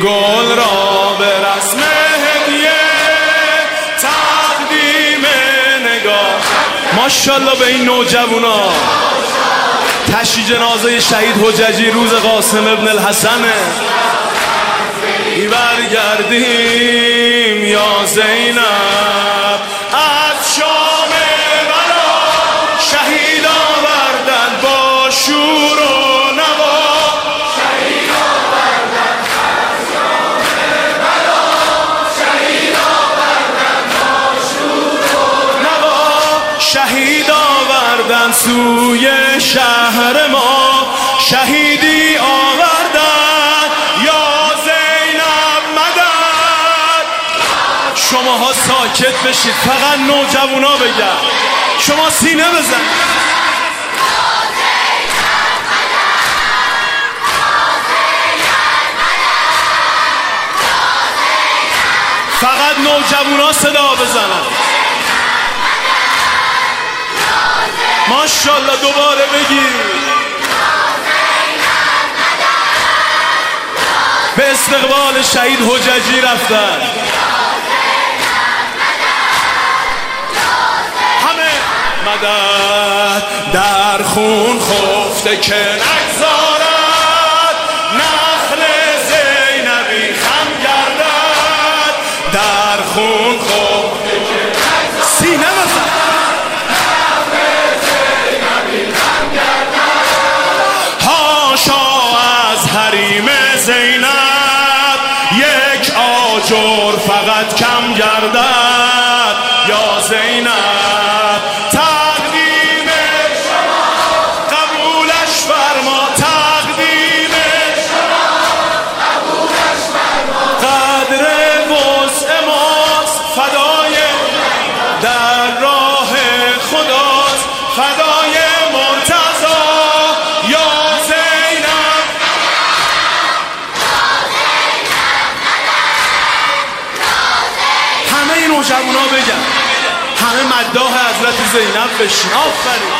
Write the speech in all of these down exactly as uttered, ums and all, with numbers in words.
گل را به رسم هدیه تقدیم نگاه. ماشاءالله به این نوجوانا. تشییع جنازه شهید حججی روز قاسم ابن الحسنه. برگردیم یا زینب از شام بلا، شهید آوردن با شور و نوا. شهید آوردن از شام بلا، شهید آوردن با شور و نوا. شهید آوردن سوی شهر ما، شهیدی آوردن یا شماها ساکت بشید، فقط نوجوانا بگن. شما سینه بزن. فقط نوجوانا صدا بزنن. ماشاءالله دوباره بگید. به استقبال شهید حججی رفتن. مدد در خون خفته که نگذارد، نخل زینبی خم گردد. در خون خفته که نگذارد، سینه بزن. نخل زینبی خم گردد. هاشا از حریم زینب یک آجر فقط کم گردد یا زینب. فدای در راه خداست، فدای مرتضی یا زینب. همه این نوجوانا بگن، همه مداح حضرت زینب بشین. آفرین.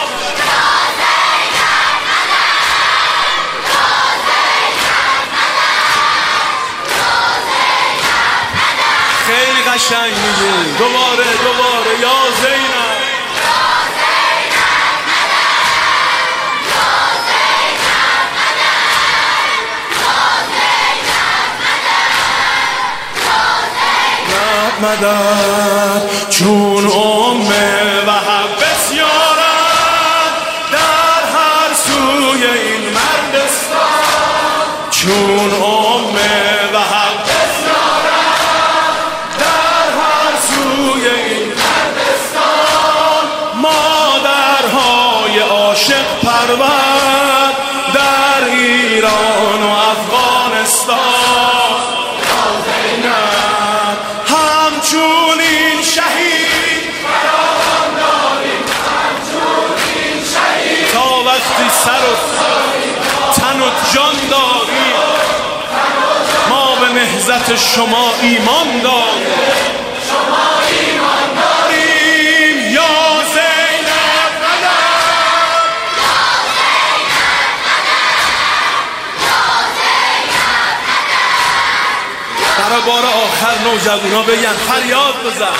خیلی قشنگ میگین. دوباره دوباره یا زینب. مدد چون ام وهب بسیارد در هر سوی این مردستان. چون ام وهب بسیارد در هر سوی این مردستان. مادرهای عاشق پرورد در ایران و افغانستان. همچون این شهید فراوان داریم، همچون این شهید تا وقتی سر و تن و جان داریم. ما به نهضت شما ایمان داریم، شما ایمان داریم یا زینب مدد. یا زینب مدد، یا زینب مدد. برای بار آخر نوجوانا بگن، فریاد بزن.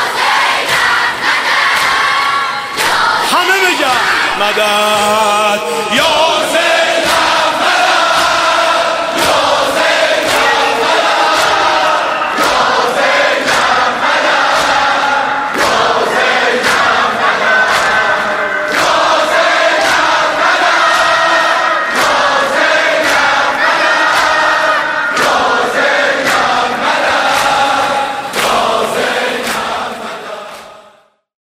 همه بگن مدد